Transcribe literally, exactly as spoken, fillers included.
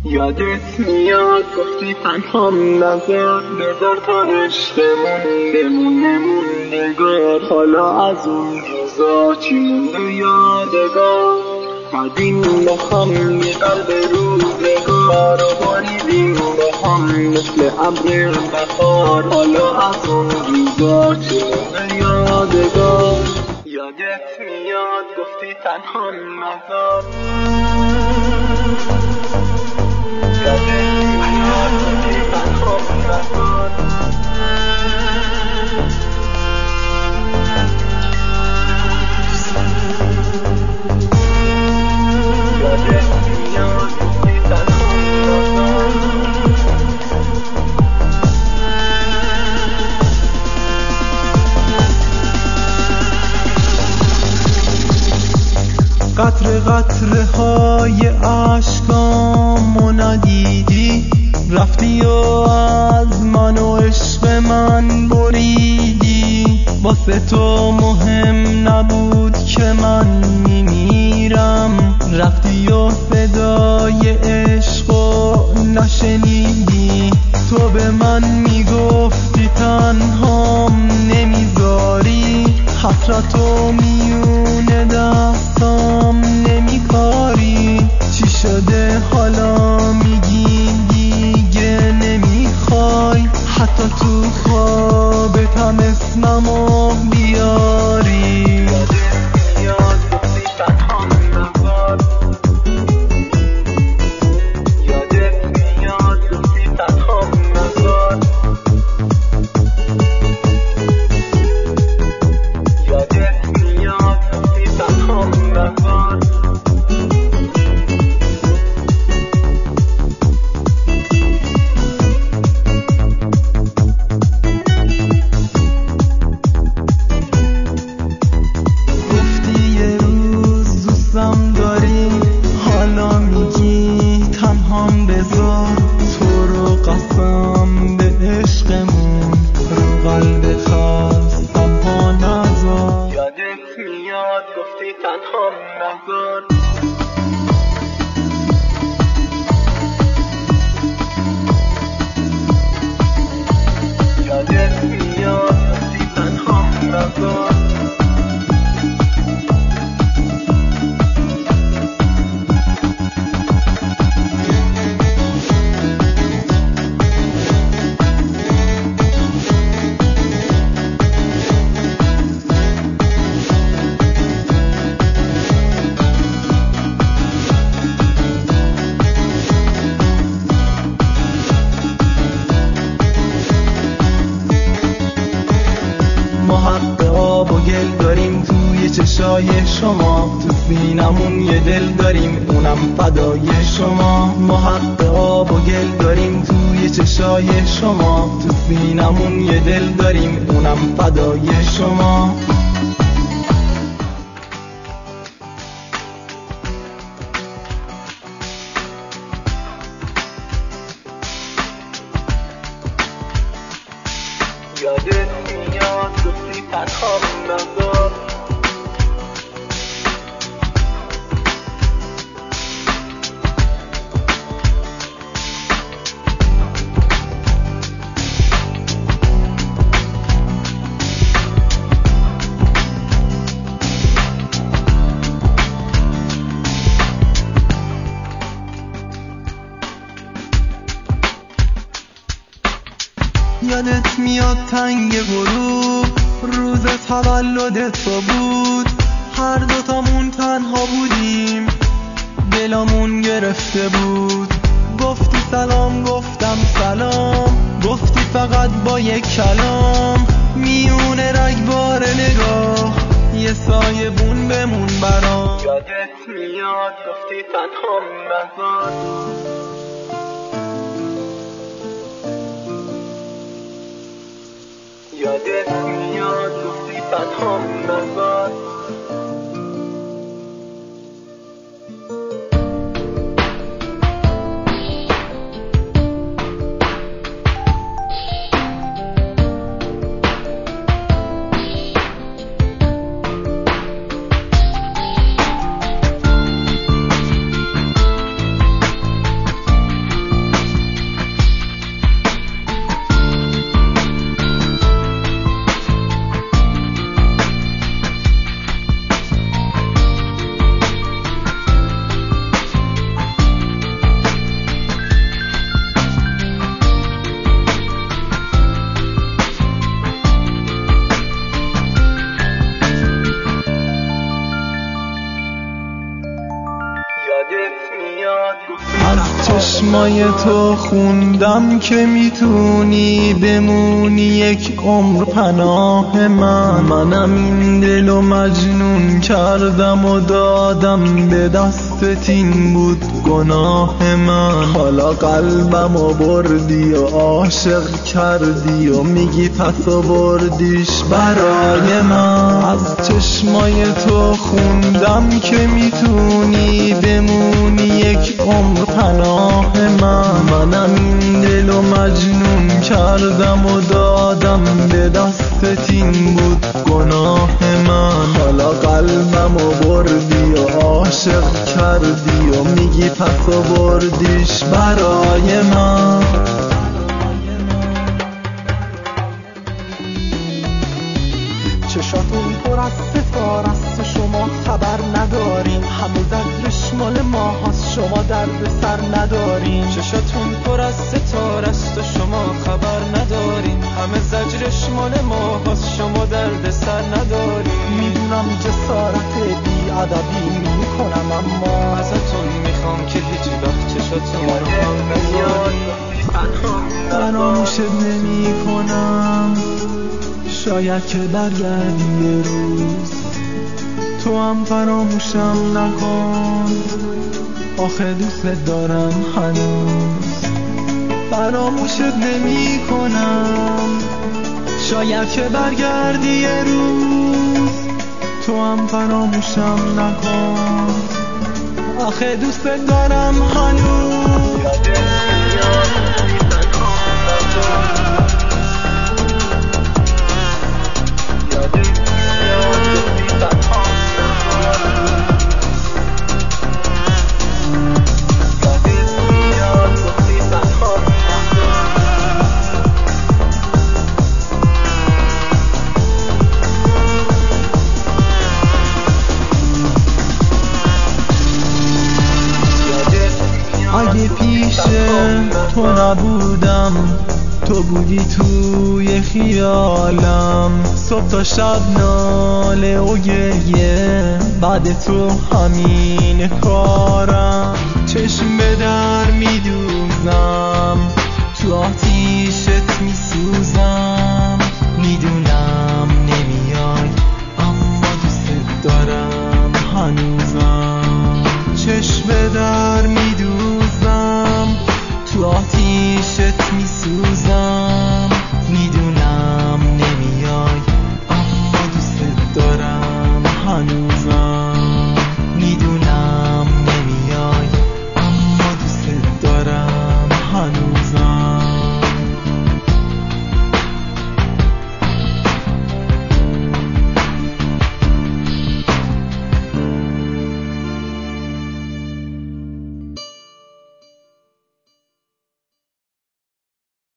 یادت میاد گفتی تنهام نذار، بذار تا عشقمون بمونه موندگار. حالا از اون روزا چی مونده یادگار؟ قدیم با هم یه قلب روزگار و باریدیم با هم مثل ابر بهار. حالا از اون روزا چی مونده یادگار؟ یادت میاد گفتی تنهام نذار، قطره قطره های عشقامو ندیدی، رفتی و از من و عشق من بریدی. واسه تو مهم نبود که من میمیرم، رفتی و صدای عشقو نشنیدی. تو به من میگفتی تنهام نمیذاری، حسرتو میونه دستام نمیکاری. چی شده حالا میگی دیگه نمیخوای، حتی تو خوابتم اسممو بیاری. یادت میاد گفتی تنهام نذار، یادت میاد گفتی تنهام نذار، یادت میاد گفتی تنهام نذار. گفتی تنهام نذار، یادت میاد گفتی تنهام نذار. آب و گل داریم توی چشای شما، تو سینمون یه دل داریم اونم فدای شما. ما حق آب و گل داریم توی چشای شما، تو سینمون یه دل داریم اونم فدای شما. یادت میاد گفتی تنهام نذار، یادت میاد تنگ غروب روز تولد تو بود، هر دوتامون تنها بودیم دلمون گرفته بود. گفتی سلام گفتم سلام، گفتی فقط با یک کلام. میونه رگبار نگاه یه سایه بون بمون برام. یادت میاد گفتی تنهام نذار، یادت میاد گفتی تنهام نذار. چشمای تو خوندم که میتونی بمونی یک عمر پناه من. منم این دلو مجنون کردم و دادم به دستت، این بود گناه من. حالا قلبم و بردی و عاشق کردی و میگی پس بردیش برای من. از چشمای تو خوندم که میتونی بمونی یک عمر پناه من. منم این دلو مجنون کردم و دادم به دستت، این بود گناه من. حالا قلبم و بردی و عاشق کردی و میگی پس و بردیش برای من. چشاتون پر از ستاره است، شما خبر ندارین. همه زجرش مال ما هست، شما درد سر ندارین. چشاتون پر از ستاره است و شما خبر ندارین. همه زجرش مال ما هست، شما درد سر ندارین. میدونم جسارت بی ادبی میکنم، اما ازتون میخوام که هیچ وقت چشاتون رو نذارین. فراموشت نمی کنم، شاید که برگردی یه روز. تو هم فراموشم نکن، آخه دوست دارم هنوز. فراموشت نمی کنم، شاید که برگردی یه روز. تو هم فراموشم نکن، آخه دوست دارم هنوز. اگه پیش تو نبودم، تو بودی توی خیالم. صبح تا شب ناله و گریه، بعد تو همین کارم. چشم به در میدوزم، تو آتیشت میسوزم.